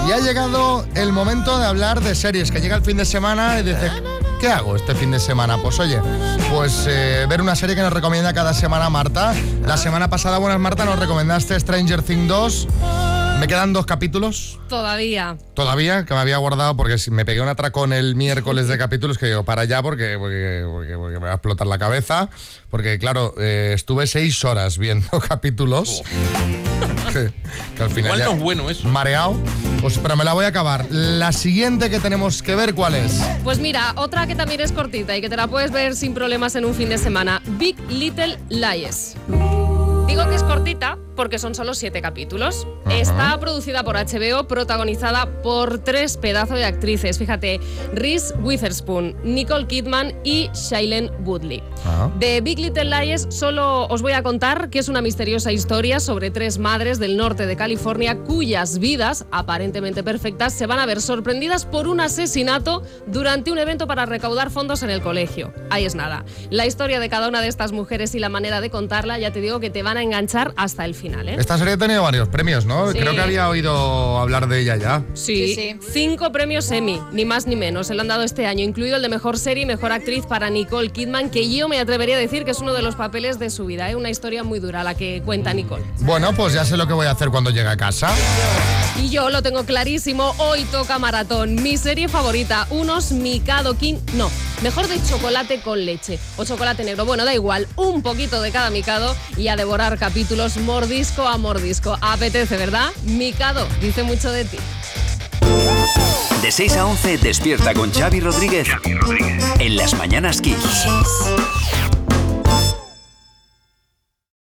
Y ha llegado el momento de hablar de series, que llega el fin de semana y dices, ¿qué hago este fin de semana? Pues oye, ver una serie que nos recomienda cada semana Marta. La semana pasada, buenas Marta, nos recomendaste Stranger Things 2. Me quedan 2 capítulos. Todavía, que me había guardado porque si me pegué un atracón el miércoles de capítulos que digo, para allá porque me va a explotar la cabeza. Porque claro, estuve 6 horas viendo capítulos. que al final igual ya no es bueno eso. mareado. Pero me la voy a acabar. La siguiente que tenemos que ver, ¿cuál es? pues mira, otra que también es cortita y que te la puedes ver sin problemas en un fin de semana. Big Little Lies. Digo que es cortita porque son solo 7 capítulos. Ajá. Está producida por HBO, protagonizada por 3 pedazos de actrices. Fíjate, Reese Witherspoon, Nicole Kidman y Shailene Woodley. Ajá. De Big Little Lies solo os voy a contar que es una misteriosa historia sobre 3 madres del norte de California cuyas vidas, aparentemente perfectas, se van a ver sorprendidas por un asesinato durante un evento para recaudar fondos en el colegio. Ahí es nada. La historia de cada una de estas mujeres y la manera de contarla, ya te digo que te van a enganchar hasta el final, ¿eh? Esta serie ha tenido varios premios, ¿no? Sí. Creo que había oído hablar de ella ya. Sí, 5 premios Emmy, ni más ni menos, se le han dado este año, incluido el de Mejor Serie y Mejor Actriz para Nicole Kidman, que yo me atrevería a decir que es uno de los papeles de su vida, ¿eh? Una historia muy dura la que cuenta Nicole. Bueno, pues ya sé lo que voy a hacer cuando llegue a casa. Y yo lo tengo clarísimo, hoy toca maratón. Mi serie favorita, unos Mikado King, no, mejor de chocolate con leche o chocolate negro, bueno, da igual, un poquito de cada Mikado y a devorar capítulos mordisco a mordisco. Apetece, ¿verdad? Mikado dice mucho de ti. De 6 a 11 despierta con Xavi Rodríguez en Las Mañanas Kiss.